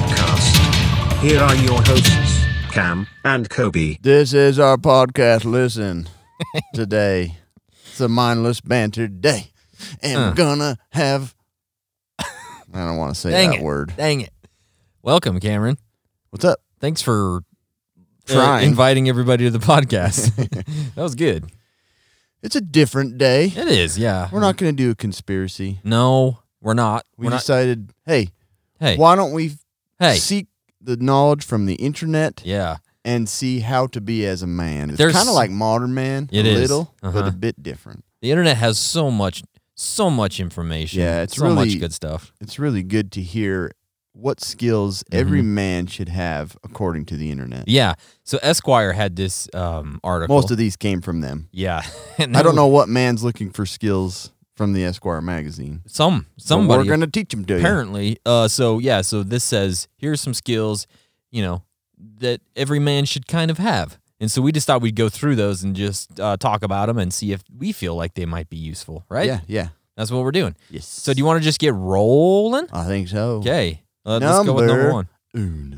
Podcast. Here are your hosts, Cam and Kobe. This is our podcast. Listen, today it's a mindless banter day, and we're gonna have. I don't want to say that word. Dang it! Welcome, Cameron. What's up? Thanks for Trying. inviting everybody to the podcast. That was good. It's a different day. It is, yeah. We're not gonna do a conspiracy. No, we're not. We decided, hey, Hey, why don't we hey, seek the knowledge from the internet yeah. and see how to be as a man? It's There's- kind of like Modern Man, It a is. little, but Uh-huh. a bit different. The internet has so much information. Yeah, it's so much really- good stuff. It's really good to hear what skills every man should have according to the internet. Yeah. So Esquire had this article. Most of these came from them. yeah. I don't know what man's looking for skills from the Esquire magazine. Somebody. But we're going to teach them to you. Apparently. So this says, here's some skills, that every man should kind of have. And so we just thought we'd go through those and just talk about them and see if we feel like they might be useful, right? Yeah. That's what we're doing. Yes. So do you want to just get rolling? I think so. Okay. Let's go with number one. Uno.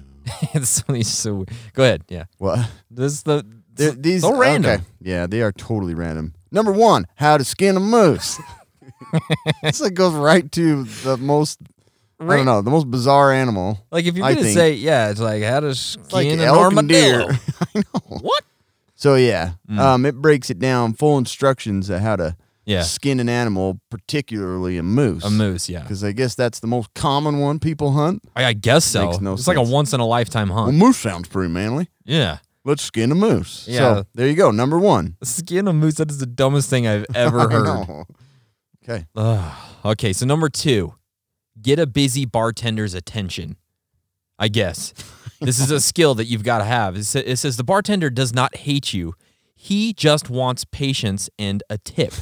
So go ahead. Yeah. What? This is These so random. Okay. Yeah, they are totally random. Number one, how to skin a moose. This like goes right to the most, I don't know, the most bizarre animal. Like if you're I going to think. say, it's like how to skin Like an elk and armadillo. deer. I know. What? So yeah, it breaks it down, full instructions on how to Yeah. skin an animal, particularly a moose. A moose, yeah. Because I guess that's the most common one people hunt. I guess so. Makes no it's like a sense. once in a lifetime Well, hunt. moose sounds pretty manly. Yeah. Let's skin a moose. Yeah. So there you go. Number one. Skin a moose, that is the dumbest thing I've ever heard. I know. Okay. Okay, so number two, get a busy bartender's attention. I guess. This is a skill that you've got to have. It says the bartender does not hate you. He just wants patience and a tip.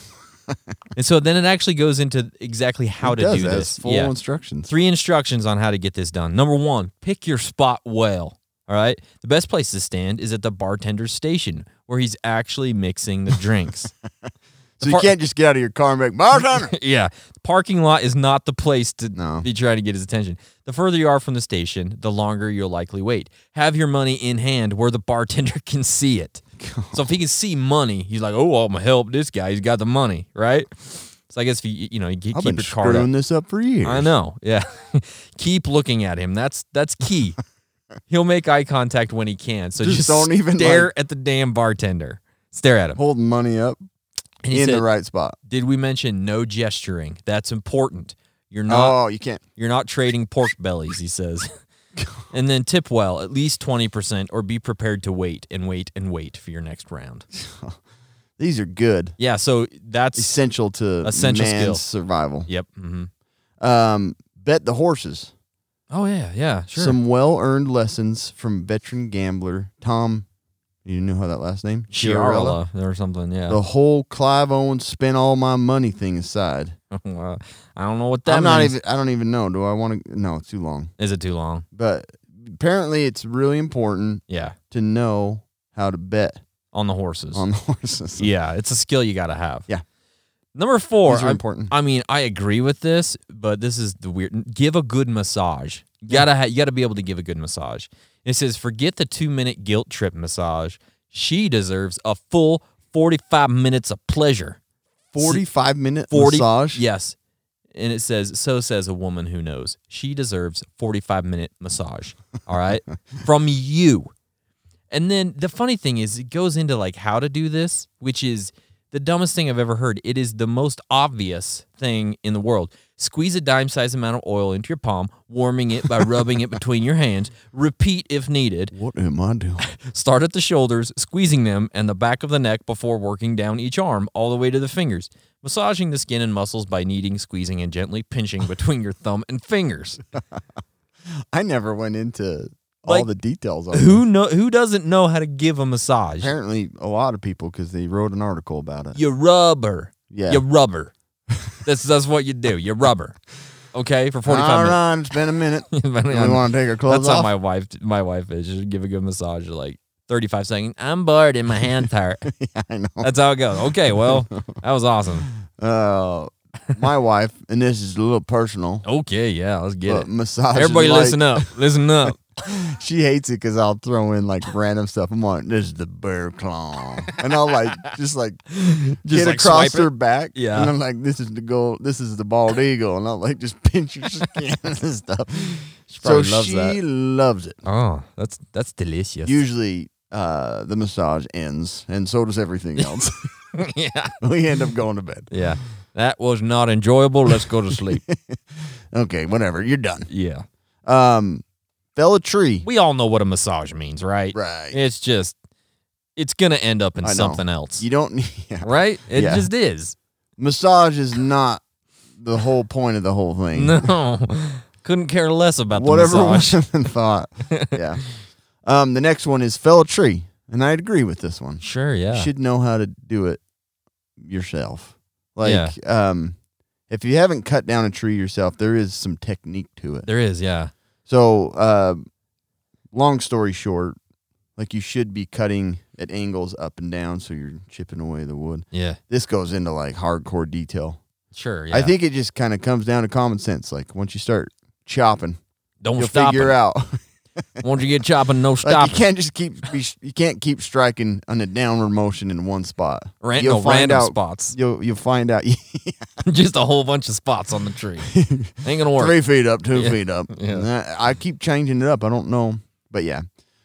And so then it actually goes into exactly how to do this. Full instructions. 3 instructions on how to get this done. Number 1, pick your spot well. All right? The best place to stand is at the bartender's station where he's actually mixing the drinks. So you can't just get out of your car and be like, bartender. Yeah. The parking lot is not the place to No. be trying to get his attention. The further you are from the station, the longer you'll likely wait. Have your money in hand where the bartender can see it. So if he can see money, he's like, oh, I'm going to help this guy. He's got the money, right? So I guess if you keep I've your been card up. screwing this up for years. I know, yeah. Keep looking at him. That's key. He'll make eye contact when he can. So just don't even, stare at the damn bartender. Stare at him. Holding money up And he in said, the right spot. did we mention no gesturing? That's important. You're not You can't. You're not trading pork bellies, he says. And then tip well, at least 20%, or be prepared to wait and wait and wait for your next round. These are good. Yeah, so that's Essential to Essential man's skill. survival. Yep. Mm-hmm. Bet the horses. Oh yeah, sure. Some well-earned lessons from veteran gambler Tom. You know how that last name? Chiarella or something. Yeah. The whole Clive Owens spent all my money thing aside. Well, I don't know what that I'm not means. even. I don't even know. Do I want to? No, it's too long. Is it too long? But apparently, it's really important Yeah. to know how to bet On the horses. on the horses. Yeah, it's a skill you got to have. Yeah. Number 4. These are important. I mean, I agree with this, but this is the weird. Give a good massage. You gotta be able to give a good massage. It says, forget the 2-minute guilt trip massage. She deserves a full 45 minutes of pleasure. 45-minute 40 massage. Yes. And it says, so says a woman who knows. She deserves 45-minute massage. All right? From you. And then the funny thing is, it goes into like how to do this, which is the dumbest thing I've ever heard. It is the most obvious thing in the world. Squeeze a dime-sized amount of oil into your palm, warming it by rubbing it between your hands. Repeat if needed. What am I doing? Start at the shoulders, squeezing them and the back of the neck before working down each arm all the way to the fingers. Massaging the skin and muscles by kneading, squeezing, and gently pinching between your thumb and fingers. I never went into Like, all the details of it. Who doesn't know how to give a massage? Apparently, a lot of people because they wrote an article about it. You rub her. Yeah. You rub her. That's what you do. You rub her. Okay, for 45 All minutes. right, it's been a minute. We want to take our clothes That's off. how my wife is. She'll give a good massage at like 35 seconds. I'm bored and my hands hurt. Yeah, I know. That's how it goes. Okay, well, that was awesome. my wife, and this is a little personal. Okay, yeah, let's get but it. Massage. Everybody, listen up. Listen up. She hates it because I'll throw in like random stuff. I'm like, this is the bear claw, and I'll just get like across swipe her it? back. Yeah. And I'm like, this is the gold. This is the bald eagle, and I'll like just pinch your skin and stuff. So probably loves she that. loves it. Oh, that's delicious. Usually, the massage ends, and so does everything else. Yeah. We end up going to bed. Yeah. That was not enjoyable. Let's go to sleep. Okay, whatever. You're done. Yeah. Fell a tree. We all know what a massage means, right? Right. It's just, it's going to end up in I know. something else. You don't need. Yeah. Right? It Yeah. just is. Massage is not the whole point of the whole thing. No. Couldn't care less about the Whatever massage. women thought. Yeah. The next one is fell a tree, and I'd agree with this one. Sure, yeah. You should know how to do it yourself. Like, if you haven't cut down a tree yourself, there is some technique to it. There is, yeah. So, long story short, like you should be cutting at angles up and down so you're chipping away the wood. Yeah. This goes into like hardcore detail. Sure, yeah. I think it just kind of comes down to common sense. Like once you start chopping, Don't you'll stop figure it. out. Once you get chopping, no Like stop. you can't just you can't keep striking on a downward motion in one spot. Random spots. You'll find out. Just a whole bunch of spots on the tree. Ain't gonna work. 3 feet up, 2 Yeah. feet up. Yeah. I keep changing it up. I don't know, but yeah.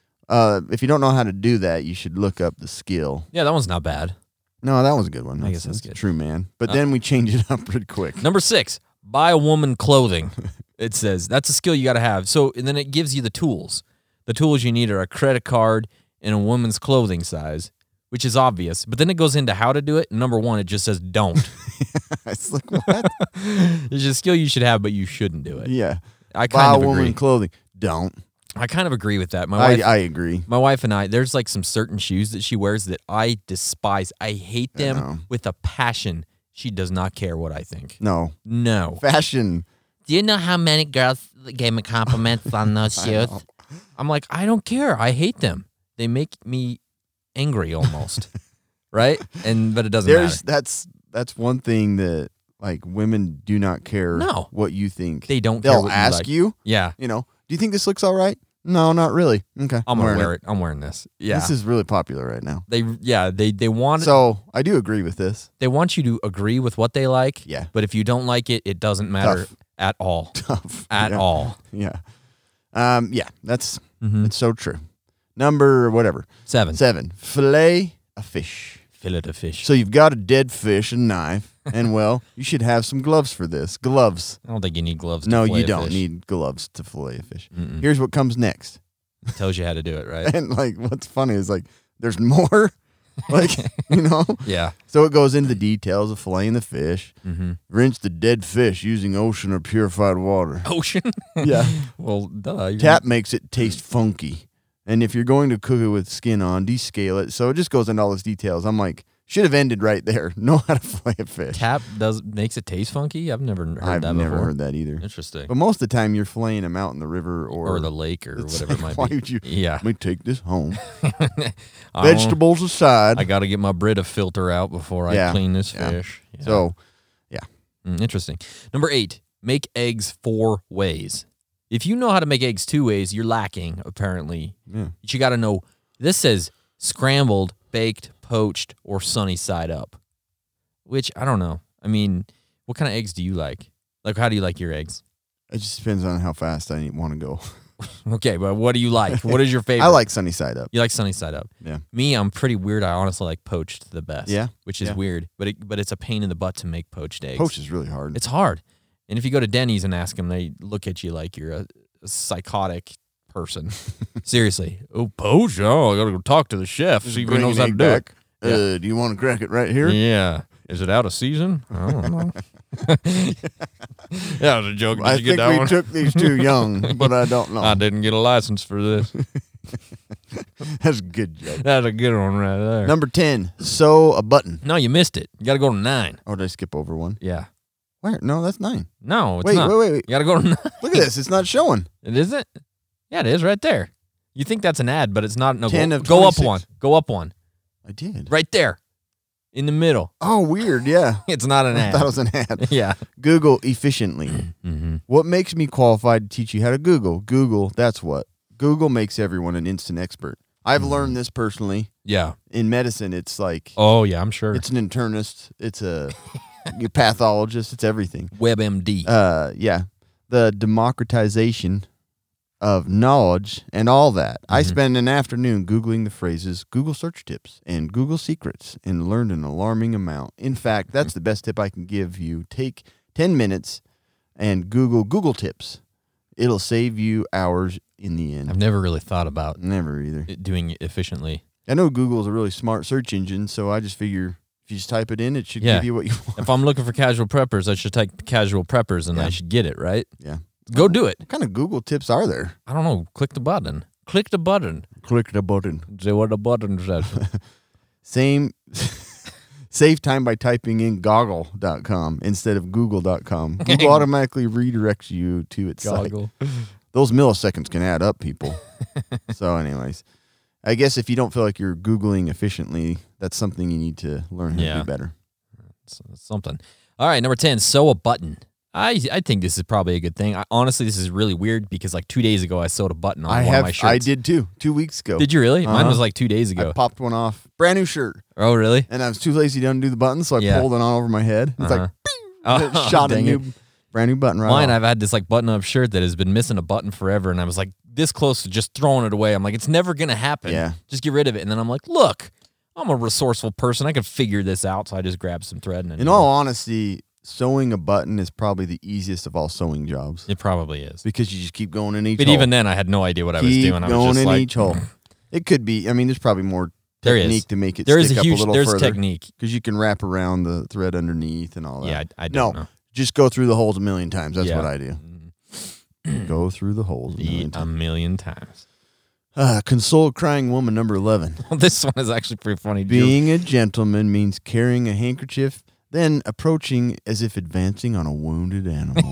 If you don't know how to do that, you should look up the skill. Yeah, that one's not bad. No, that was a good one. I guess that's good. True man. But then we change it up pretty quick. Number 6, buy a woman clothing. It says that's a skill you got to have. So, and then it gives you the tools. The tools you need are a credit card and a woman's clothing size, which is obvious. But then it goes into how to do it. Number 1, it just says don't. It's like what? It's a skill you should have, but you shouldn't do it. Yeah. I Buy kind a of woman agree. clothing. Don't. I kind of agree with that. My wife, I agree. my wife and I, there's like some certain shoes that she wears that I despise. I hate know. them with a passion. She does not care what I think. No. No. Fashion. Do you know how many girls gave me compliments on those shoes? I'm like, I don't care. I hate them. They make me angry almost. Right? But it doesn't matter. That's one thing that like women do not care No. what you think. They don't care They'll what you ask like. you, Yeah. do you think this looks all right? No, not really. Okay. I'm going to wearing wear it. I'm wearing this. Yeah. This is really popular right now. They want So I do agree with this. they want you to agree with what they like. Yeah. But if you don't like it, it doesn't matter Tough. at all. Tough. At Yeah. all. Yeah. Yeah, that's Mhm. it's so true. Number whatever. 7. 7. Fillet a fish. Fillet of fish. So you've got a dead fish, a knife, and well, you should have some gloves for this. Gloves. I don't think you need gloves. To No, fillet you a don't fish. need gloves to fillet a fish. Mm-mm. Here's what comes next. It tells you how to do it, right? And like what's funny is like there's more. Like, Yeah. So it goes into the details of filleting the fish. Mm-hmm. Rinse the dead fish using ocean or purified water. Ocean. Yeah. Well, duh. Tap makes it taste funky. And if you're going to cook it with skin on, descale it. So it just goes into all those details. I'm like, should have ended right there. Know how to fillet a fish. Tap makes it taste funky. I've never heard I've that never before. heard that either. Interesting. But most of the time you're filleting them out in the river Or the lake or it's whatever like, it might why be. would you Yeah. let me take this home? I Vegetables aside. got to get my Brita filter out before I Yeah. clean this Yeah. fish. Yeah. So Interesting. Number 8, make eggs 4 ways. If you know how to make eggs 2 ways, you're lacking, apparently. yeah. You got to know. This says scrambled, baked, poached, or sunny side up, which I don't know. I mean, what kind of eggs do you like? Like, how do you like your eggs? It just depends on how fast I want to go. Okay, but what do you like? What is your favorite? I like sunny side up. You like sunny side up. Yeah. Me, I'm pretty weird. I honestly like poached the best. Yeah? Which is Yeah. weird, but it's a pain in the butt to make poached eggs. Poach is really hard. It's hard. And if you go to Denny's and ask them, they look at you like you're a psychotic person. Seriously. Oh, poach? Oh, I got to go talk to the chef, see if he Bring knows an how to egg do back. it. Do you want to crack it right here? Yeah. Is it out of season? I don't know. That was a joke. Did I you get think that we one? took these too young, but I don't know. I didn't get a license for this. That's a good joke. That's a good one right there. Number 10, sew a button. No, you missed it. You got to go to 9. Oh, did I skip over one? Yeah. Where? No, that's 9. No, it's Wait, not. wait. You got to go to 9. Look at this. It's not showing. It isn't? Yeah, it is right there. You think that's an ad, but it's not. No, 10 go, of go up 26. one. Go up one. I did. Right there. in the middle. Oh, weird. Yeah. It's not an I ad. thought it was an ad. Yeah. Google efficiently. Mm-hmm. What makes me qualified to teach you how to Google? Google, that's what. Google makes everyone an instant expert. I've learned this personally. Yeah. In medicine, it's like, Oh, yeah, I'm sure. it's an internist. It's a pathologist. It's everything. WebMD. Yeah. The democratization of knowledge and all that. I spent an afternoon Googling the phrases Google search tips and Google secrets and learned an alarming amount. In fact, that's the best tip I can give you. Take 10 minutes and Google tips. It'll save you hours in the end. I've never really thought about Never either. doing it efficiently. I know Google is a really smart search engine, so I just figure if you just type it in, it should Yeah. give you what you want. If I'm looking for casual preppers, I should type casual preppers and I should get it, right? Yeah. Go do it. What kind of Google tips are there? I don't know. Click the button. Click the button. Click the button. Say what the button says. Save time by typing in goggle.com instead of google.com. Google automatically redirects you to its site. Goggle. Those milliseconds can add up, people. So anyways, I guess if you don't feel like you're Googling efficiently, that's something you need to learn how to Yeah. do better. It's something. All right, number 10, sew a button. I think this is probably a good thing. Honestly, this is really weird because like 2 days ago I sewed a button on one of my shirts. I did too, 2 weeks ago. Did you really? Mine Uh-huh. was like 2 days I ago. popped one off. Brand new shirt. Oh, really? And I was too lazy to undo the button, so I Yeah. pulled it on over my head. It's like, Oh, it shot a dang it. brand new button right Mine, off. I've had this like button-up shirt that has been missing a button forever, and I was like this close to just throwing it away. I'm like, it's never gonna happen. Yeah. Just get rid of it. And then I'm like, look, I'm a resourceful person. I can figure this out. So I just grabbed some thread and In all honesty, sewing a button is probably the easiest of all sewing jobs it probably is. because you just keep going in each But hole. even then, I had no idea what I was Keep doing. I was going just in like, each hole. It could be, I mean, there's probably more There is. technique to make it there is stick a up huge, a little there's further. technique. Because you can wrap around the thread underneath and all that. Yeah, I don't know. Just go through the holes a million times. That's Yeah. what I do. Go through the holes a million A times. million times. Console a crying woman, number 11. This one is actually pretty funny. Being a gentleman means carrying a handkerchief, then approaching as if advancing on a wounded animal.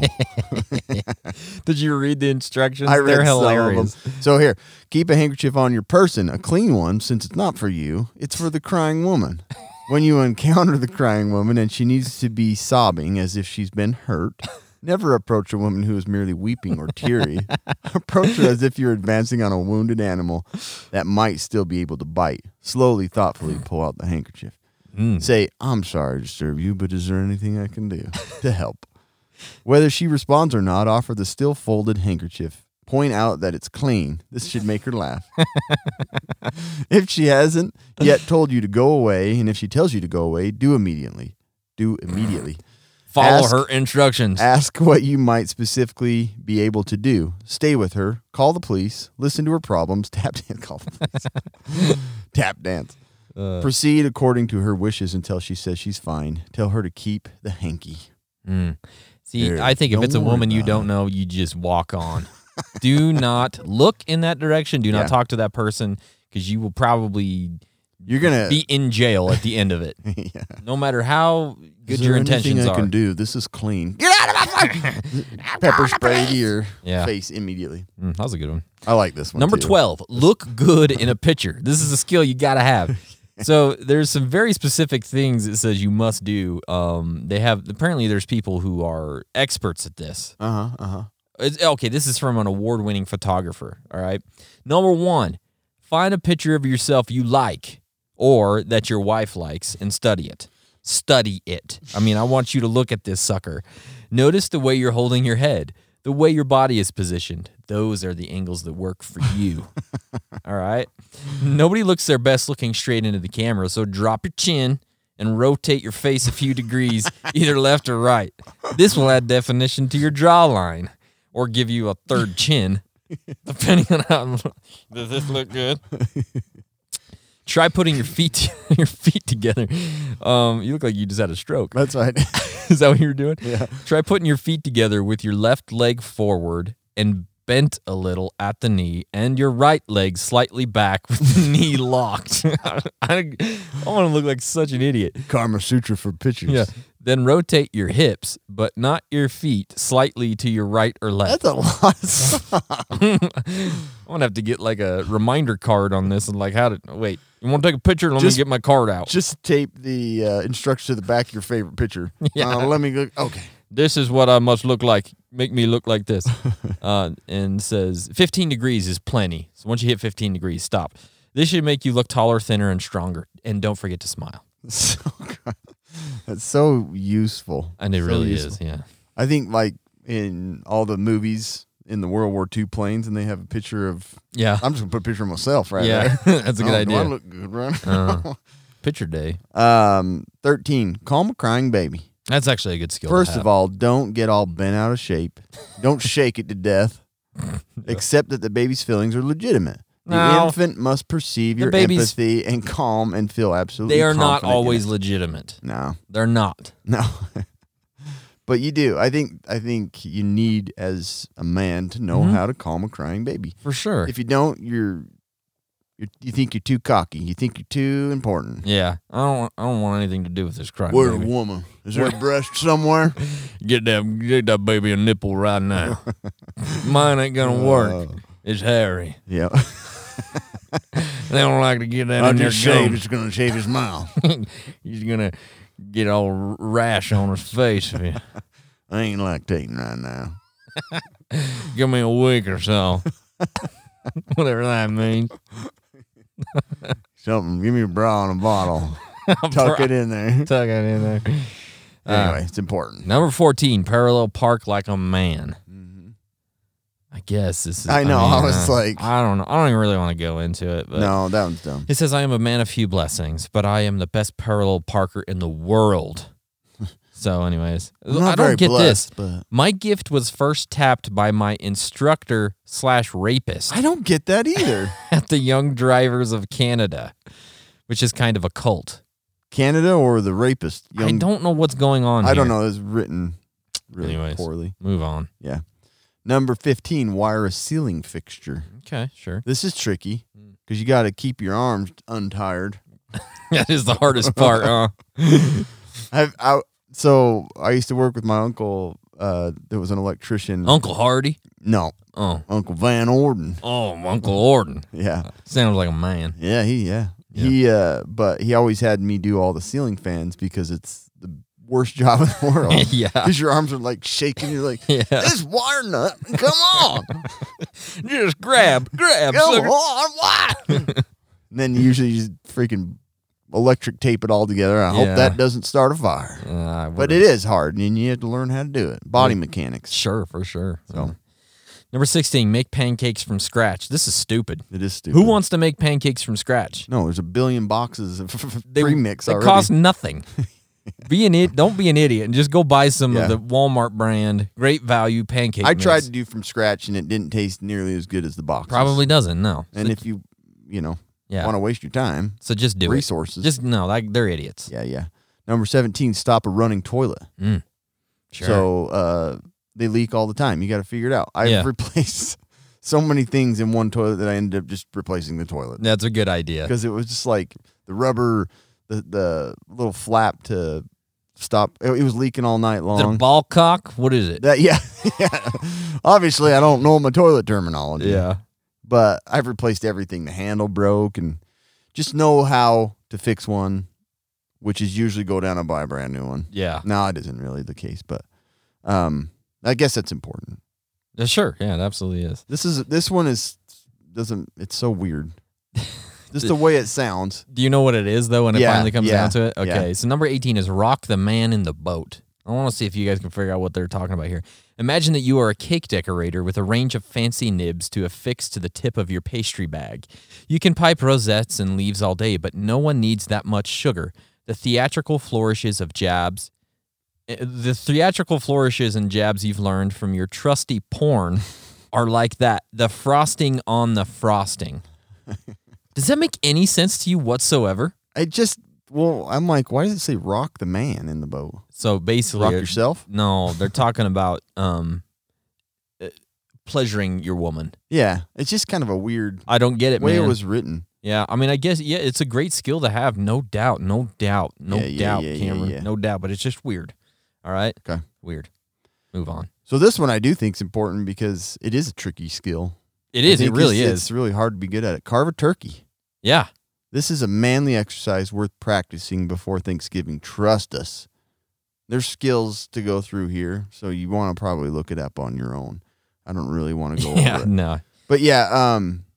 Did you read the instructions? I read They're some of hilarious. them. So here, keep a handkerchief on your person, a clean one, since it's not for you. It's for the crying woman. When you encounter the crying woman and she needs to be sobbing as if she's been hurt, never approach a woman who is merely weeping or teary. Approach her as if you're advancing on a wounded animal that might still be able to bite. Slowly, thoughtfully pull out the handkerchief. Say, I'm sorry to disturb you, but is there anything I can do to help? Whether she responds or not, offer the still folded handkerchief. Point out that it's clean. This should make her laugh. If she hasn't yet told you to go away, and if she tells you to go away, do immediately. Follow Ask- her instructions. Ask what you might specifically be able to do. Stay with her. Call the police. Listen to her problems. Tap dance. Call the police. Tap dance. Proceed according to her wishes until she says she's fine. Tell her to keep the hanky. See, There, I think if don't it's a worry woman you about don't know, you just walk on. Do not look in that direction. Do Yeah. not talk to that person because you will probably You're gonna be in jail at the end of it. yeah. No matter how good Is your there anything intentions I are. can do? This is clean. Get out of my face! Pepper spray to your Yeah. face immediately. That was a good one. I like this one. Number too. 12, look good in a picture. This is a skill you got to have. So there's some very specific things it says you must do. Apparently there's people who are experts at this. Okay, this is from an award-winning photographer, all right? Number 1, find a picture of yourself you like or that your wife likes and study it. Study it. I mean, I want you to look at this sucker. Notice the way you're holding your head, the way your body is positioned. Those are the angles that work for you. All right? Nobody looks their best looking straight into the camera, so drop your chin and rotate your face a few degrees, either left or right. This will add definition to your jawline or give you a third chin, depending on how. Does this look good? Try putting your feet together. You look like you just had a stroke. That's right. Is that what you were doing? Yeah. Try putting your feet together with your left leg forward and bent a little at the knee and your right leg slightly back with the knee locked. I want to look like such an idiot. Karma Sutra for pictures. Yeah. Then rotate your hips, but not your feet, slightly to your right or left. That's a lot of stuff. I'm gonna have to get like a reminder card on this and like how to wait. You want to take a picture? Let me get my card out. Just tape the instructions to the back of your favorite picture. Yeah. Let me go. Okay. This is what I must look like. Make me look like this. And says 15 degrees is plenty. So once you hit 15 degrees, stop. This should make you look taller, thinner, and stronger. And don't forget to smile. That's so useful. And it So really useful. is, yeah. I think like in all the movies in the World War II planes, and they have a picture of. Yeah. I'm just gonna put a picture of myself right Yeah, there. that's a good idea. Do I look good, right? Picture day. 13. Calm a crying baby. That's actually a good skill. First of all, don't get all bent out of shape. Don't shake it to death. Accept that the baby's feelings are legitimate. The No. infant must perceive your baby's- empathy and calm and feel absolutely. they are not confident in always it. legitimate. No, They're not. no. But you do. I think you need as a man to know how to calm a crying baby. For sure. If you don't, you think you're too cocky. You think you're too important. Yeah. I don't want anything to do with this crying Where's a baby. woman? Is there a breast somewhere? Get that baby a nipple right now. Mine ain't gonna work. It's hairy. Yeah. They don't like to get that I in their just shaved. gums. It's gonna shave his mouth. He's gonna get all rash on his face. I ain't lactating right now. Give me a week or so. Whatever that means. Something. Give me a bra and a bottle. Tuck it in there. Tuck it in there. Anyway, it's important. Number 14, parallel park like a man. I guess this is. I know, I was like- I don't know. I don't even really want to go into it. But No, that one's dumb. it says, I am a man of few blessings, but I am the best parallel parker in the world. So, anyways, I'm not I very don't get blessed, this. but My gift was first tapped by my instructor / rapist I don't get that either. at the Young Drivers of Canada, which is kind of a cult. Canada or the rapist? I don't know what's going on I don't here. know. It's written really Anyways. poorly. Move on. Yeah. Number 15, wire a ceiling fixture. Okay, sure. This is tricky because you got to keep your arms untired. That is the hardest part, huh? So I used to work with my uncle. There was an electrician. Uncle Hardy? No, Oh. Uncle Van Orden. Oh, Uncle Orden. Yeah, Sounds like a man. yeah. But he always had me do all the ceiling fans because it's the worst job in the world. Yeah. Because your arms are like shaking. You're like, Yeah. this wire nut, come on. Just grab. Come sucker. on, why? And then usually you just freaking electric tape it all together. I hope Yeah. that doesn't start a fire. But it is hard, and you have to learn how to do it. Body mechanics. Sure, for sure. So. Number 16, make pancakes from scratch. This is stupid. It is stupid. Who wants to make pancakes from scratch? No, there's a billion boxes of They premix They already. cost nothing. Don't be an idiot and just go buy some Yeah. of the Walmart brand Great Value pancake I mix. tried to do from scratch, and it didn't taste nearly as good as the boxes. Probably doesn't, no. And if you Yeah. want to waste your time, So just do resources. it. Just no, they're idiots. yeah. Number 17, stop a running toilet. Sure. So they leak all the time. You got to figure it out. I've Yeah. replaced so many things in one toilet that I ended up just replacing the toilet that's a good idea. because it was just like the rubber, the little flap to stop. It was leaking all night Is it a long. ball cock? What is it? Yeah. Obviously, I don't know my toilet terminology. Yeah. But I've replaced everything. The handle broke, and just know how to fix one, which is usually go down and buy a brand new one. Yeah. No, it isn't really the case, but I guess that's important. Sure. Yeah, it absolutely is. This one it's so weird. Just the way it sounds. Do you know what it is, though, when it Yeah, finally comes yeah, down to it? Okay, yeah. so number 18 is rock the man in the boat. I want to see if you guys can figure out what they're talking about here. Imagine that you are a cake decorator with a range of fancy nibs to affix to the tip of your pastry bag. You can pipe rosettes and leaves all day, but no one needs that much sugar. The theatrical flourishes and jabs you've learned from your trusty porn are like that. The frosting on the frosting. Does that make any sense to you whatsoever? I'm like, why does it say rock the man in the boat? So basically, Rock yourself? No, they're talking about pleasuring your woman. Yeah. It's just kind of a weird I don't get it, way man. it was written. Yeah, I mean, I guess it's a great skill to have, no doubt, Yeah, Cameron, yeah. no doubt. But it's just weird. All right, Okay. weird. Move on. So this one I do think is important because it is a tricky skill. It is. It really It's is. really hard to be good at it. Carve a turkey. Yeah. This is a manly exercise worth practicing before Thanksgiving. Trust us. There's skills to go through here, so you want to probably look it up on your own. I don't really want to go Yeah. over it. No. But yeah,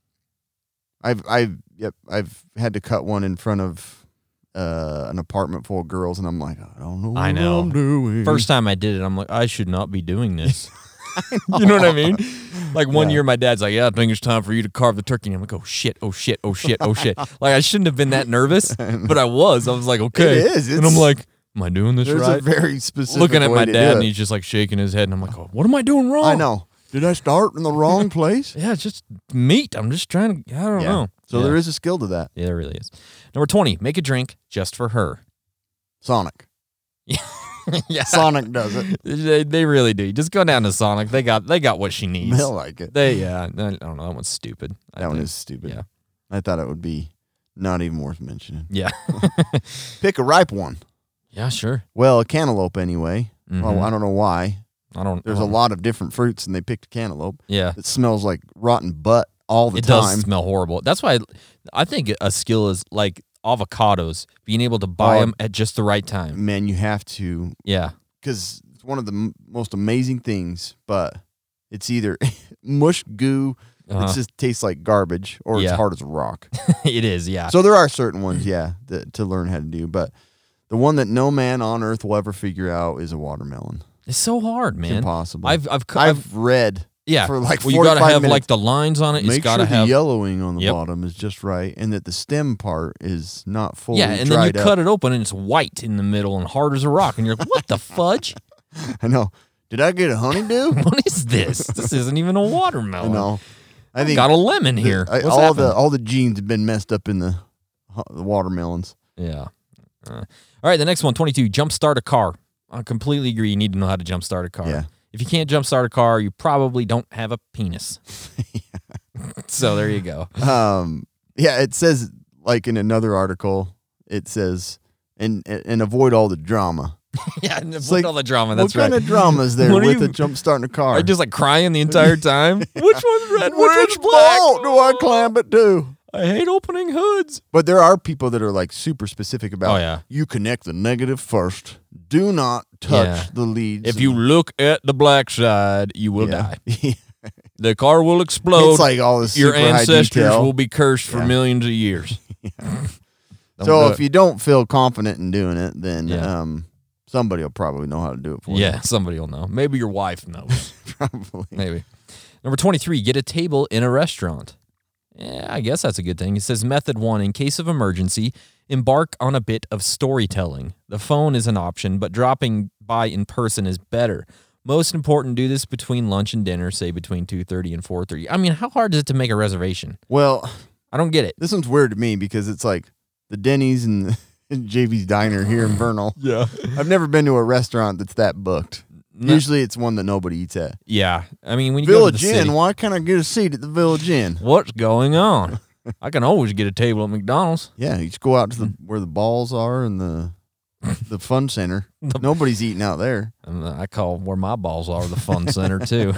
I've had to cut one in front of an apartment full of girls, and I'm like, I don't know what I know. I'm doing. First time I did it, I'm like, I should not be doing this. You know what I mean? Like one year, my dad's like, yeah, I think it's time for you to carve the turkey. And I'm like, oh shit, oh shit, oh shit, oh shit. Like I shouldn't have been that nervous, but I was. I was like, okay. It is. And I'm like, am I doing this There's right? a very specific Looking at way my to dad, do and it. he's just like shaking his head, and I'm like, oh, what am I doing wrong? I know. Did I start in the wrong place? Yeah, it's just meat. I'm just trying to, I don't know. So yeah. there is a skill to that. Yeah, there really is. Number 20, make a drink just for her. Sonic. Yeah. Sonic does it. They really do. Just go down to Sonic. They got what she needs. They'll like it. I don't know. That one's stupid. That one is stupid. Yeah. I thought it would be not even worth mentioning. Yeah. Pick a ripe one. Yeah, sure. Well, a cantaloupe anyway. Well, I don't know why. There's a lot of different fruits, and they picked a cantaloupe. Yeah. It smells like rotten butt all the It time. does smell horrible. That's why I think a skill is like avocados, being able to buy them at just the right time. Man, you have to, Yeah. because it's one of the most amazing things, but it's either mush goo, it just tastes like garbage, or it's hard as a rock. It is, yeah. So there are certain ones, that to learn how to do, but the one that no man on earth will ever figure out is a watermelon. It's so hard, man. It's impossible. I've read for like 45 you gotta have minutes. like the lines on it. It's Make gotta sure have the yellowing on the Yep. bottom is just right, and that the stem part is not fully yeah, and then you dried up. cut it open and it's white in the middle and hard as a rock, and you're like, what the fudge? I know. Did I get a honeydew? What is this? This isn't even a I watermelon. know. I think Got a lemon here. What's all happening? all the genes have been messed up in the watermelons. Yeah. All right, the next one, 22, jumpstart a car. I completely agree. You need to know how to jumpstart a car. Yeah. If you can't jumpstart a car, you probably don't have a penis. So there you go. Yeah, it says like in another article, it says and avoid all the drama. Yeah, and avoid like, all the drama. That's what kind right. of drama is there What are with you- a jump starting a car? Are you just like crying the entire time? Which one's red? Which Which one's black? bolt do I climb it to? I hate opening hoods. But there are people that are like super specific about. Oh, yeah. You connect the negative first. Do not touch Yeah. the leads. If you look at the black side, you will die. die. The car will explode. It's like all this Your super high ancestors detail. will be cursed for Yeah. millions of years. So if you don't feel confident in doing it, then Yeah. somebody will probably know how to do it for yeah, somebody will know. Maybe your wife knows. you. Probably. Maybe. Number 23, get a table in a restaurant. Yeah, I guess that's a good thing. It says method 1, in case of emergency, embark on a bit of storytelling. The phone is an option, but dropping by in person is better. Most important, do this between lunch and dinner, say between 2:30 and 4:30. I mean, how hard is it to make a reservation? Well, I don't get it. this one's weird to me because it's like the Denny's and JV's Diner here in Vernal. Yeah. I've never been to a restaurant that's that booked. Usually it's one that nobody eats at. Yeah. I mean, when you go to the Village Inn, city, why can't I get a seat at the Village Inn? what's going on? I can always get a table at McDonald's. Yeah, you just go out to the where the balls are and the fun center. Nobody's eating out there. And I call where my balls are the fun center, too.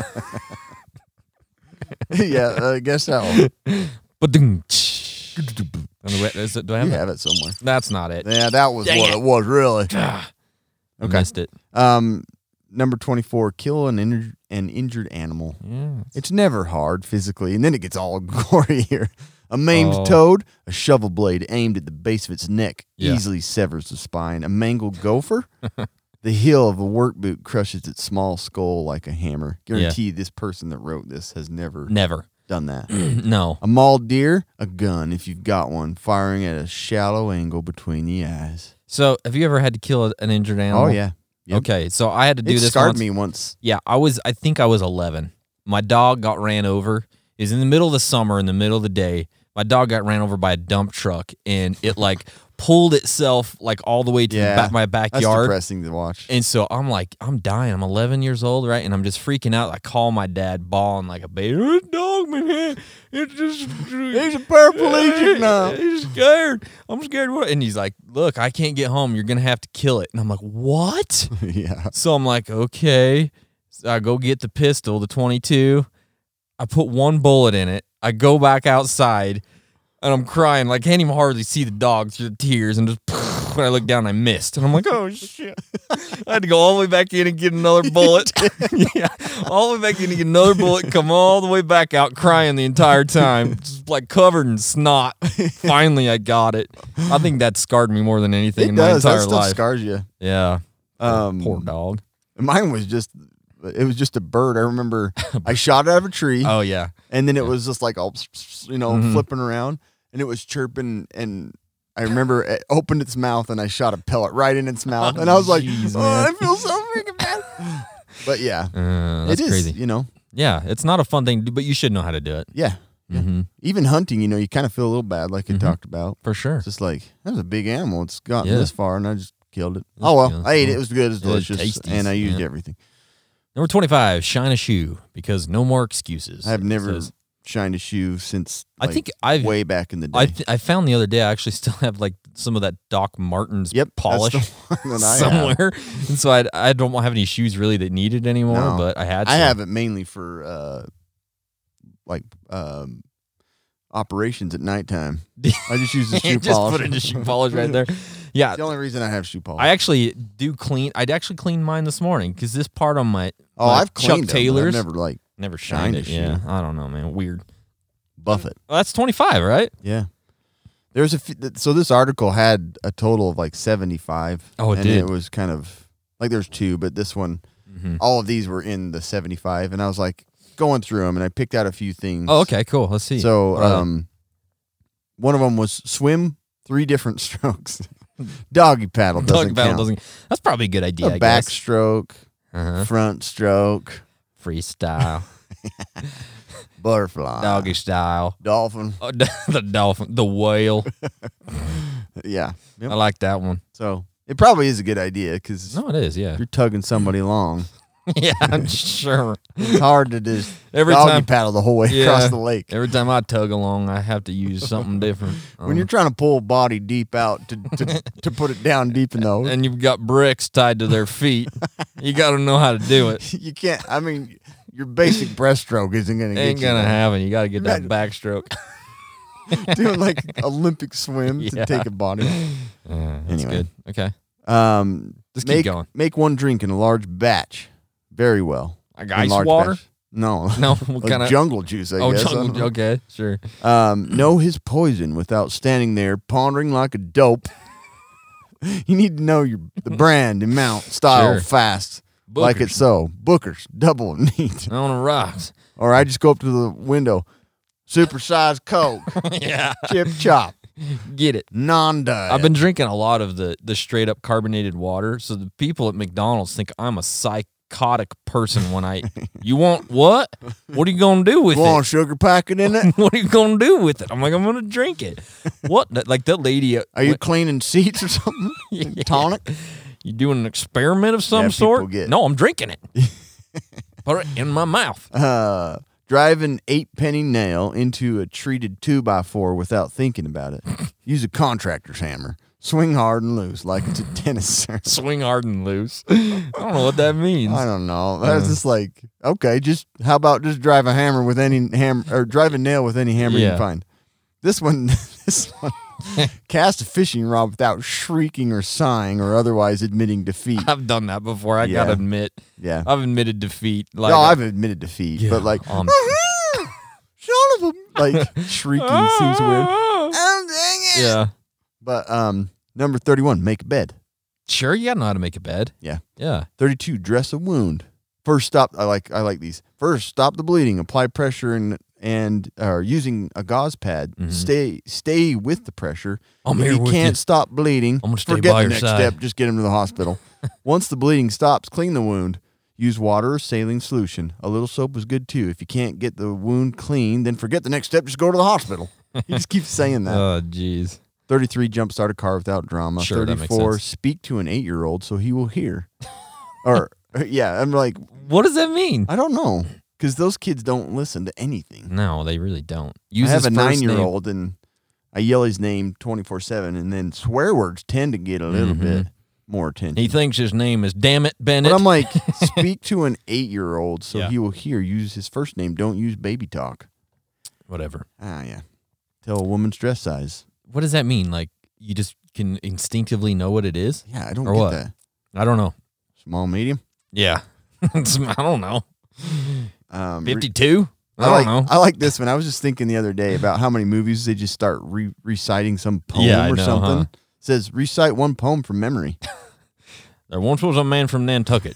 Yeah, I guess so. Ba-ding. Is it, do I have You it? have it somewhere. That's not it. Yeah, that was Dang what it was, really. I Okay. missed it. Number 24, kill an injured animal. Yeah. It's never hard physically, and then it gets all gory here. A maimed Oh. toad, a shovel blade aimed at the base of its neck Yeah. easily severs the spine. A mangled gopher, the heel of a work boot crushes its small skull like a hammer. Guarantee this person that wrote this has never Never. done that. No. A mauled deer, a gun, if you've got one, firing at a shallow angle between the eyes. So, have you ever had to kill an injured animal? Oh, yeah. Yep. Okay, so I had to do It this scarred once. me once. Yeah, I think I was 11. My dog got ran over. It was in the middle of the summer, in the middle of the day. My dog got ran over by a dump truck, and it like pulled itself like all the way to my That's backyard. depressing to watch. And so I'm like, I'm dying. I'm 11 years old, right? And I'm just freaking out. I call my dad, bawling like a baby. This dog, man, it's just He's a paraplegic now. He's scared. I'm scared. What? And he's like, look, I can't get home. You're gonna have to kill it. And I'm like, what? Yeah. So I'm like, okay. So I go get the pistol, the 22. I put one bullet in it. I go back outside, and I'm crying. Like, can't even hardly see the dog through the tears. And just when I look down, I missed. And I'm like, oh, shit. I had to go all the way back in and get another bullet. Yeah, all the way back in and get another bullet, come all the way back out crying the entire time. Just like covered in snot. Finally, I got it. I think that scarred me more than anything in my entire that stuff life. scars you. Yeah. Poor dog. Mine was just a bird. I remember I shot it out of a tree. Oh, yeah. And then it was just like all, flipping around, and it was chirping. And I remember it opened its mouth, and I shot a pellet right in its mouth. And I was like, Jeez, oh, man. I feel so freaking bad. But yeah, That's it is, crazy. Yeah, it's not a fun thing to do, but you should know how to do it. Yeah. Mm-hmm. Even hunting, you kind of feel a little bad, like you talked about. For sure. It's just like, that was a big animal. It's gotten Yeah. this far, and I just killed it. Just Oh, well, killed it. I ate it. It was good. It was It was delicious. tasty, And I used yeah. everything. Number 25, shine a shoe because no more excuses. I have It never says- shined a shoe since I think I've way back in the day. I found the other day I actually still have like some of that Doc Martens polish That's the one that I have. somewhere, and so I don't have any shoes really that need it anymore. No. But I had. I some. have it mainly for operations at nighttime. I just use the shoe just polish. put in the shoe polish right there. Yeah, It's the only reason I have shoe polish. I actually do clean. I'd actually cleaned mine this morning because this part on my I've Chuck cleaned them, but Taylor's I've never never shined shined a it. Yeah, shoe. I don't know, man. Weird. buff it. Well, that's 25, right? Yeah. There's so this article had a total of like 75. Oh, it and did. it was kind of like there's two, but this one, all of these were in the 75, and I was like going through them, and I picked out a few things. Oh, okay, cool. Let's see. So, What are they? one of them was swim 3 different strokes. Doggy paddle doesn't Dog paddle count. doesn't. That's probably a good idea. A I guess. backstroke, Uh-huh. front stroke, Freestyle, butterfly, doggy style. dolphin. Oh, the dolphin, the whale. Yeah. Yep. I like that one. So it probably is a good idea because No, it is. Yeah, you're tugging somebody along. yeah, I'm sure. It's hard to just Every doggy time- paddle the whole way Yeah. across the lake. Every time I tug along, I have to use something different. When you're trying to pull a body deep out to put it down deep in the ocean, and you've got bricks tied to their feet, you got to know how to do it. you can't. I mean, your basic breaststroke isn't going to get Ain't you gonna there. happen. You got to get that Imagine- backstroke. Doing like Olympic swim Yeah. to take a body. That's Anyway. good. Okay, Just keep Make, going. Make one drink in a large batch, very well. Like In ice large water? batch. No, No, what like kind of? jungle juice. I Oh, guess. I don't jungle. know. Okay, sure. Know his poison without standing there pondering like a dope. You need to know the brand, amount, style, Sure. fast, like Booker's. it's so. Booker's, double neat. On the rocks. Or I just go up to the window, supersized Coke, Yeah, chip chop, get it. non-diet. I've been drinking a lot of the straight up carbonated water, so the people at McDonald's think I'm a psychotic person when I. You want what? What are you gonna do with want a it? sugar packet in it? What are you gonna do with it? I'm like, I'm gonna drink it. What? Like that lady. Are you cleaning seats or something? Yeah. Tonic? You doing an experiment of some Yeah, people sort? get- No, I'm drinking it. Put it in my mouth. Drive an 8-penny nail into a treated 2x4 without thinking about it. Use a contractor's hammer. Swing hard and loose like it's a tennis serve. Swing hard and loose. I don't know what that means. I don't know. That's just like, okay, how about just drive a hammer with any hammer, or drive a nail with any hammer you Yeah. can find. This one, cast a fishing rod without shrieking or sighing or otherwise admitting defeat. I've done that before. I Yeah. gotta admit, Yeah. I've admitted defeat. Like, No, I've admitted defeat, Yeah, but like, son of a, like shrieking seems weird. Oh, dang it. Yeah, But number 31, make a bed. sure. You gotta know how to make a bed. Yeah. Yeah. 32, dress a wound. First, stop. I like these. First, stop the bleeding. Apply pressure and using a gauze pad. Stay with the pressure. I'm if here you with can't you. stop bleeding, I'm gonna stay forget by the your next side. step. Just get him to the hospital. Once the bleeding stops, clean the wound. Use water or saline solution. A little soap is good too. If you can't get the wound clean, then forget the next step. Just go to the hospital. He just keeps saying that. Oh, jeez. 33, jumpstart a car without drama. Sure, that makes 34, sense. speak to an 8-year-old so he will hear. Or, yeah, I'm like, What does that mean? I don't know. Because those kids don't listen to anything. No, they really don't. I Use have his a first name. 9-year-old and I yell his name 24/7, and then swear words tend to get a little bit. more attention. He thinks his name is Damn It Bennett. But I'm like, speak to an 8-year-old so Yeah. he will hear. Use his first name. Don't use baby talk. Whatever. Yeah. Tell a woman's dress size. What does that mean? Like, you just can instinctively know what it is? Yeah, I don't Or get what? that. I don't know. Small, medium. Yeah. I don't know. 52? I I don't like know. I like this one. I was just thinking the other day about how many movies they just start reciting some poem Yeah, I or know, something. huh? It says recite one poem from memory. There once was a man from Nantucket.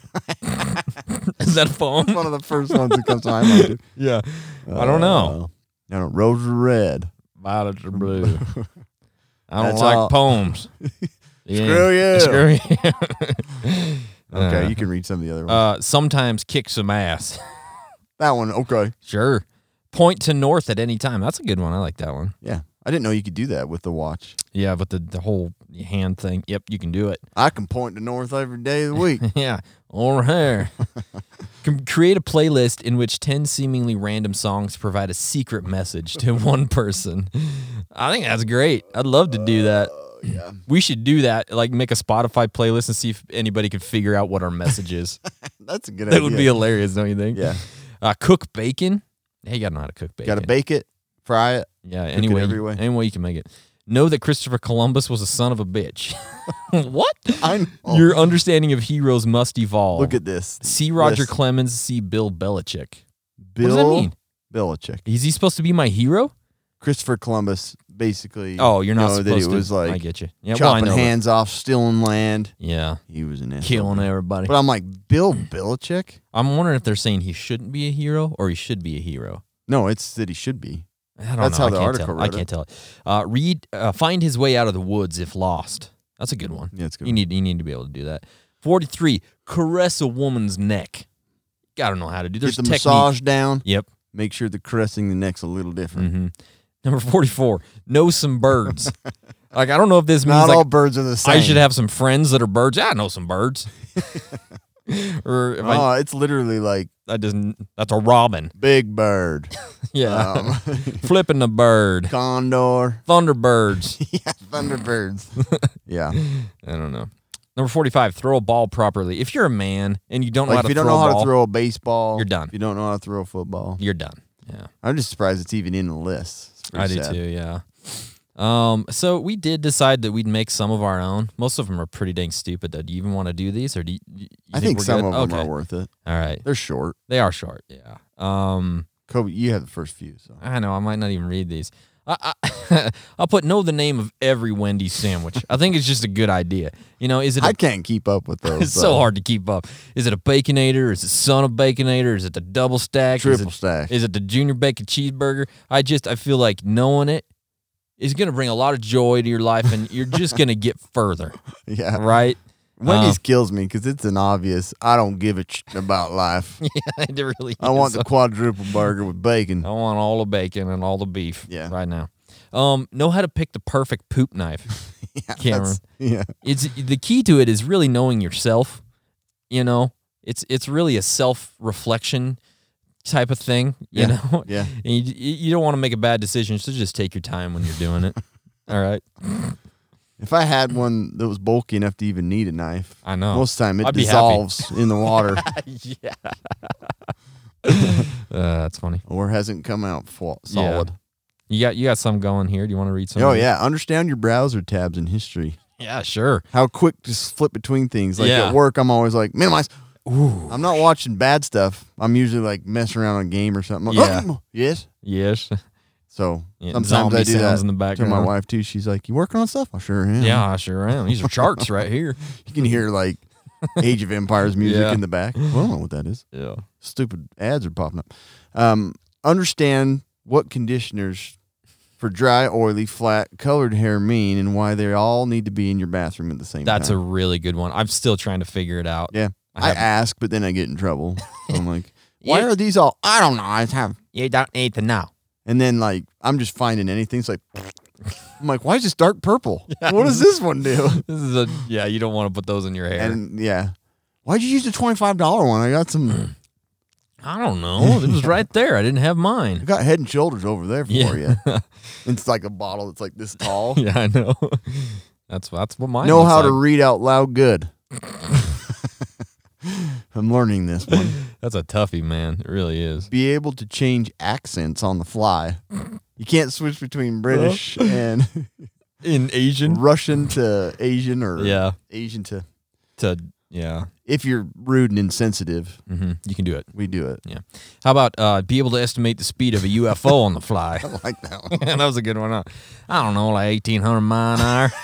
Is that a poem? One of the first ones that comes to my mind. Yeah. I don't know. I don't. Roses are red. Violets are blue. I don't That's like all. poems. Yeah. Screw you. Screw you. Okay, you can read some of the other ones. Sometimes kick some ass. That one. Okay. Sure. Point to north at any time. That's a good one. I like that one. Yeah, I didn't know you could do that with the watch. Yeah, but the whole hand thing. Yep, you can do it. I can point to north every day of the week. Yeah, over here. Create a playlist in which 10 seemingly random songs provide a secret message to one person. I think that's great. I'd love to do that. Yeah. We should do that, like make a Spotify playlist and see if anybody could figure out what our message is. That's a good idea. That would be hilarious, don't you think? Yeah. Cook bacon. Hey, you gotta know how to cook bacon. Got to bake it, fry it. Yeah, it anyway, every way. any way you can make it. Know that Christopher Columbus was a son of a bitch. What? I know. Your understanding of heroes must evolve. Look at this. See Roger This. Clemens, see Bill Belichick. Bill What does that mean? Belichick. Is he supposed to be my hero? Christopher Columbus basically. Oh, you're not know supposed that to. it was like I get you. Yeah, well, I chopping know. hands off, stealing land. Yeah, He was an killing SOB. everybody. But I'm like, Bill Belichick? I'm wondering if they're saying he shouldn't be a hero or he should be a hero. No, it's that he should be. I don't That's know. how I the can't article tell. read I it. can't tell it. Find his way out of the woods if lost. That's a good one. Yeah, it's good. You need to be able to do that. 43. Caress a woman's neck. Gotta know how to do. There's Get the technique. massage down. Yep. Make sure the caressing the neck's a little different. Mm-hmm. Number 44. Know some birds. Like, I don't know if this means Not like all birds are the same. I should have some friends that are birds. I know some birds. Or if Oh, it's literally like that's a robin. big bird. Yeah. Flipping the bird. Condor. Thunderbirds. Yeah, thunderbirds. Yeah. I don't know. Number 45. Throw a ball properly. If you're a man and you don't know Like how if to you don't throw know a how ball, to throw a baseball, you're done. If you don't know how to throw a football, you're done. Yeah. I'm just surprised it's even in the list. It's I pretty do sad. too, yeah. So we did decide that we'd make some of our own. Most of them are pretty dang stupid. Do you even want to do these, or do you I think we're some good? of them Okay. are worth it. All right, They're short. they are short. Yeah. Kobe, you have the first few. So I know I might not even read these. I'll put know the name of every Wendy's sandwich. I think it's just a good idea. You know, is it? I can't keep up with those. It's so hard to keep up. Is it a Baconator? Is it Son of Baconator? Is it the Double Stack? Triple stack. Is it the Junior Bacon Cheeseburger? I feel like knowing it is going to bring a lot of joy to your life, and you're just going to get further, Yeah. right? Wendy's kills me because it's an obvious. I don't give a shit about life. Yeah, it really. I want is. the quadruple burger with bacon. I want all the bacon and all the beef. Yeah. Right now. Know how to pick the perfect poop knife. Yeah, Cameron. Yeah. It's the key to it is really knowing yourself. You know, it's really a self-reflection type of thing. You know, Yeah. And you don't want to make a bad decision, so just take your time when you're doing it. All right. If I had one that was bulky enough to even need a knife, I know. most of the time it I'd be happy. dissolves in the water Yeah. That's funny. or hasn't come out solid. You got some going here. Do you want to read some? Oh yeah, understand your browser tabs in history. Yeah, sure. How quick to flip between things. Like Yeah. at work, I'm always like minimize. I'm not watching bad stuff. I'm usually like messing around on a game or something. Like, Yeah. "Oh, yes. Yes. So Yeah, sometimes zombie I do sounds that in the to background. my wife too. She's like, "You working on stuff?" I sure am. Yeah, I sure am. These are charts right here. You can hear like Age of Empires music Yeah. in the back. Well, I don't know what that is. Yeah. Stupid ads are popping up. Understand what conditioners for dry, oily, flat, colored hair mean and why they all need to be in your bathroom at the same That's a time. really good one. I'm still trying to figure it out. Yeah. I haven't- ask, but then I get in trouble. So I'm like, Yeah. why are these all? I don't know. I just have. You don't need to know. And then like I'm just finding anything. It's like I'm like, why is this dark purple? What does this one do? This is you don't want to put those in your hair. And yeah, why'd you use the $25 one? I got some. I don't know. It was right there. I didn't have I mine. got Head and Shoulders over there for Yeah. you. It's like a bottle that's like this tall. Yeah, I know. That's what mine Know looks how to like. read out loud good. I'm learning this one. That's a toughie, man. It really is. Be able to change accents on the fly. You can't switch between British and In Asian? Russian to Asian or Yeah. Asian to... Yeah. If you're rude and insensitive, You can do it. we do it. Yeah. How about be able to estimate the speed of a UFO on the fly? I like that one. That was a good one. Huh? I don't know, like 1,800 mile an hour.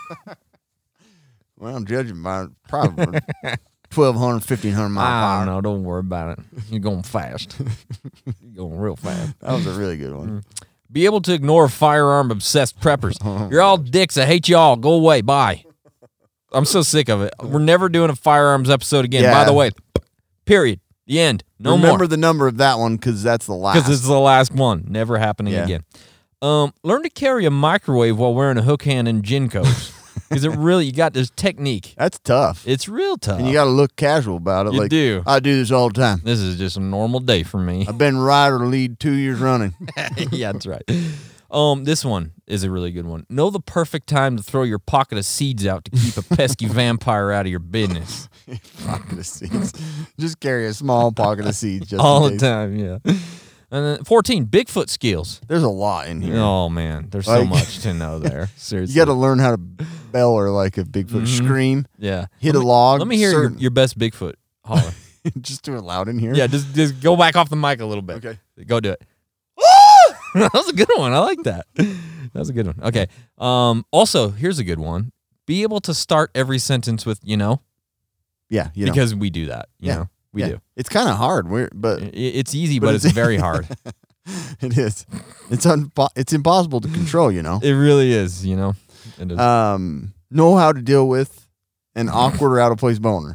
Well, I'm judging by probably 1,200, 1,500 miles I per don't hour. know. Don't worry about it. You're going fast. You're going real fast. That was a really good one. Be able to ignore firearm-obsessed preppers. You're all dicks. I hate y'all. Go away. Bye. I'm so sick of it. We're never doing a firearms episode again. Yeah. By the way, period. The end. No Remember more. the number of that one because that's the last. Because this is the last one. Never happening Yeah. again. Learn to carry a microwave while wearing a hook hand and gin coats. Because you got this technique. That's tough. It's real tough. And you got to look casual about it. You like, do. I do this all the time. This is just a normal day for me. I've been ride or lead 2 years running. Yeah, that's right. This one is a really good one. Know the perfect time to throw your pocket of seeds out to keep a pesky vampire out of your business. Pocket of seeds. Just carry a small pocket of seeds. Just All in the case. time, yeah. And then 14, Bigfoot skills. There's a lot in here. Oh, man. There's so Like- much to know there. Seriously. You got to learn how to bell or like a Bigfoot scream. Yeah. Hit Let a me- log. Let me hear your best Bigfoot holler. Just do it loud in here. Yeah, just go back off the mic a little bit. Okay. Go do it. That was a good one. I like that. That was a good one. Okay. Also, here's a good one. Be able to start every sentence with, Yeah. You know. because we do that. You Yeah. know, we Yeah. do. It's kind of hard. But It's easy, but but it's- it's very hard. it is. It's impossible to control. You know. It really is, you know. It is. Know how to deal with an awkward or out of place boner.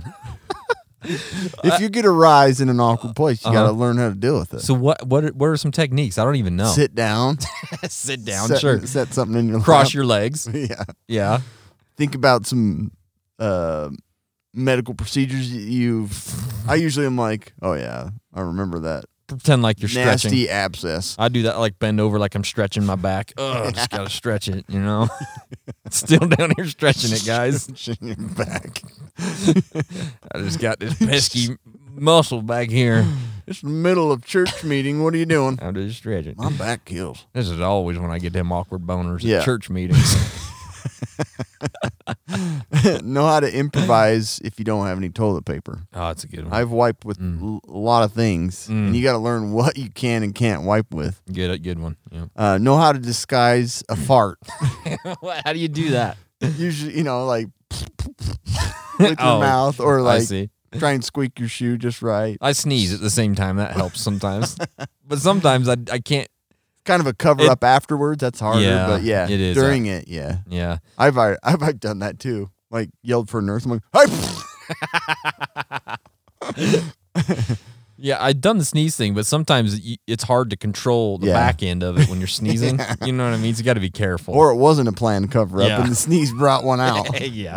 If you get a rise in an awkward place, you got to learn how to deal with it. So what are some techniques? I don't even know. Sit down. Sit down, set, sure. Set something in your Cross lap. your legs. Yeah. Yeah. Think about some medical procedures I usually am like, oh yeah, I remember that Pretend like you're stretching. nasty abscess. I do that, like bend over like I'm stretching my back. Oh, just gotta stretch it, you know. Still down here stretching it, guys. In your back. I just got this pesky muscle back here. It's the middle of church meeting. What are you doing? I'm just stretching. My back kills. This is always when I get them awkward boners Yeah. at church meetings. Know how to improvise if you don't have any toilet paper. Oh, that's a good one. I've wiped with a lot of things, and you got to learn what you can and can't wipe with. Good one. Yeah. Know how to disguise a fart. How do you do that? Usually, like with your Oh, mouth, or I like see. try and squeak your shoe just right. I sneeze at the same time. That helps sometimes. But sometimes I can't. Kind of a cover up afterwards. That's harder, Yeah, but yeah, it is. during it. Yeah, Yeah. I've done that too. Like yelled for a nurse. I'm like, hey! Yeah, I've done the sneeze thing, but sometimes it's hard to control the Yeah. back end of it when you're sneezing. You know what I mean? So you got to be careful. Or it wasn't a planned cover up, Yeah. and the sneeze brought one out. Yeah.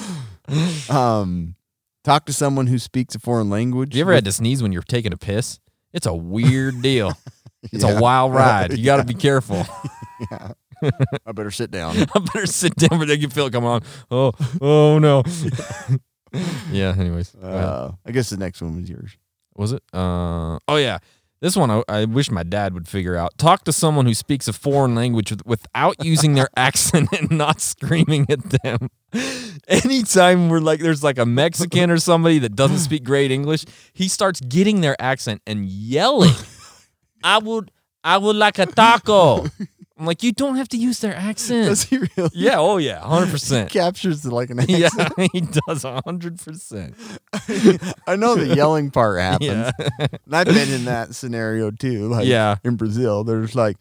Talk to someone who speaks a foreign language. You ever had to sneeze when you're taking a piss? It's a weird deal. It's Yeah. a wild ride. You got to be careful. I better sit down. I better sit down where they can feel it come on. Oh no. Yeah. Anyways, go ahead. I guess the next one was yours. Was it? Oh yeah. This one I wish my dad would figure out. Talk to someone who speaks a foreign language without using their accent and not screaming at them. Anytime there's like a Mexican or somebody that doesn't speak great English, he starts getting their accent and yelling. I would like a taco. I'm like, you don't have to use their accent. Does he really? Yeah, oh yeah, 100%. Captures it like an accent. Yeah, he does 100%. I know the yelling part happens. Yeah. And I've been in that scenario too. Like Yeah. in Brazil, there's like,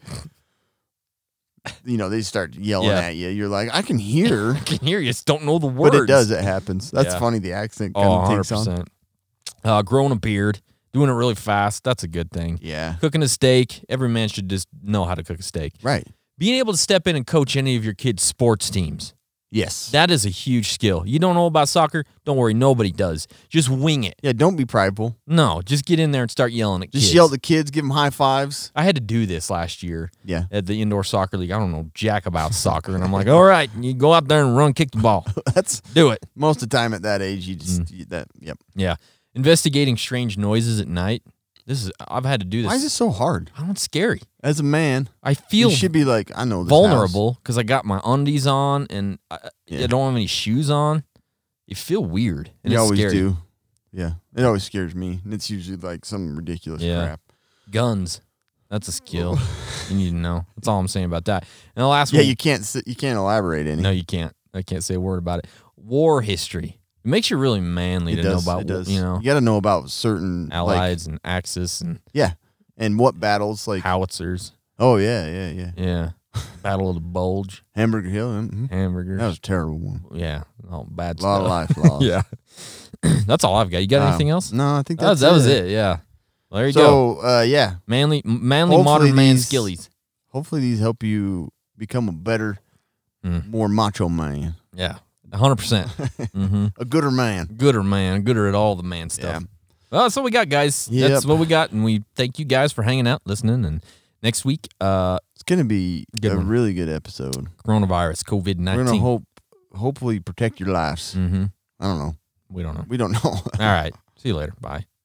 they start yelling Yeah. at you. You're like, I can hear, I can hear you, just don't know the words. but it does. It happens. That's Yeah. funny. The accent kind Oh, of takes on. 100%. Growing a beard, doing it really fast, that's a good thing. Yeah. Cooking a steak, every man should just know how to cook a steak. Right. Being able to step in and coach any of your kids' sports teams. Yes. That is a huge skill. You don't know about soccer? Don't worry, nobody does. Just wing it. Yeah, don't be prideful. No, just get in there and start yelling at kids. Just yell at the kids, give them high fives. I had to do this last year Yeah. at the indoor soccer league. I don't know jack about soccer. And I'm like, all right, you go out there and run, kick the ball. That's Do it. most of the time at that age, you just, yep. Yeah. Investigating strange noises at night. I've had to do this. Why is it so hard? I don't know, it's scary. As a man, I feel you should be like, I know this vulnerable because I got my undies on and I Yeah. don't have any shoes on. You feel weird. And You it's always scary. do. Yeah. It always scares me. And it's usually like some ridiculous Yeah. crap. Guns. That's a skill. You need to know. That's all I'm saying about that. And the last Yeah, one. you can't elaborate any. No, you can't. I can't say a word about it. War history. It makes you really manly to know about, it does. you know, You got to know about certain Allies and Axis and yeah, and what battles like. howitzers. Oh yeah. Yeah. Battle of the Bulge. Hamburger Hill. Hamburgers. That was a terrible one. Yeah. All bad A lot stuff. of life lost. Yeah. That's all I've got. You got anything else? No, I think That was it. Yeah. Well, there you go. So yeah, Manly Hopefully modern man these- skillies. hopefully these help you become a better, more macho man, Yeah. 100%. Mm-hmm. a gooder man. Gooder man. Gooder at all the man stuff. Yeah. Well, that's what we got, guys. Yep. That's what we got. And we thank you guys for hanging out, listening. And next week, It's gonna be Good a one. really good episode. coronavirus, COVID-19. We're gonna hopefully protect your lives. Mm-hmm. I don't know. We don't know. We don't know. All right. See you later. Bye.